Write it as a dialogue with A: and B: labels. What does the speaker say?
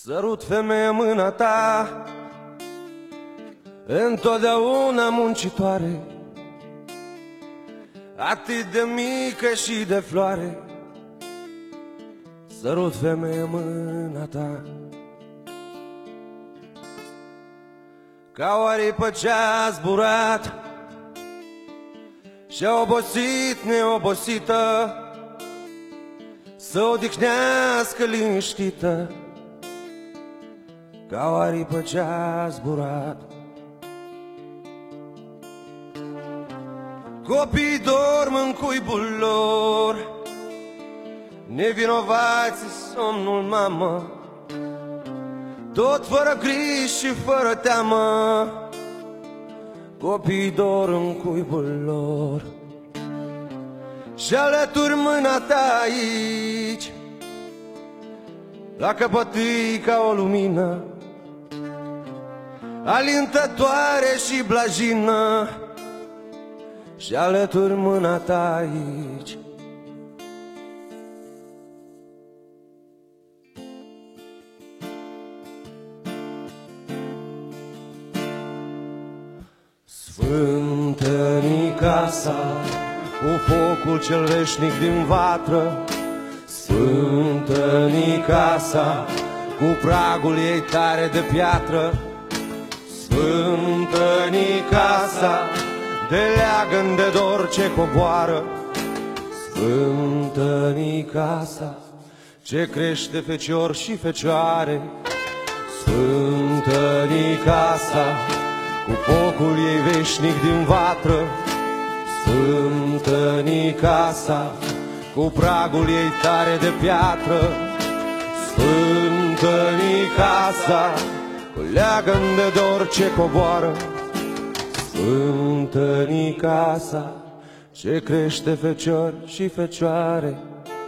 A: Sărut, femeie, mâna ta, întotdeauna muncitoare, atât de mică și de floare. Sărut, femeie, mâna ta, ca o aripă ce-a zburat și-a obosit neobosită, să odihnească liniștită, ca o aripă ce-a zburat. Copiii dorm în cuibul lor, nevinovați somnul mamă, tot fără griji și fără teamă. Copiii dorm în cuibul lor și alături mâna ta aici, la căpătâi ca o lumină alintătoare și blajină, și alături mâna ta aici. Sfântă Nicasa, cu focul cel veșnic din vatră, Sfântă Nicasa, cu pragul ei tare de piatră, Sfântă Nicasa, de leagăn de dor ce coboară, Sfântă Nicasa, ce crește fecior și fecioare, Sfântă Nicasa, cu focul ei veșnic din vatră, Sfântă Nicasa, cu pragul ei tare de piatră, Sfântă Nicasa, cu leagăn de dor ce coboară, Sfântă Nicasa, ce crește fecior și fecioare.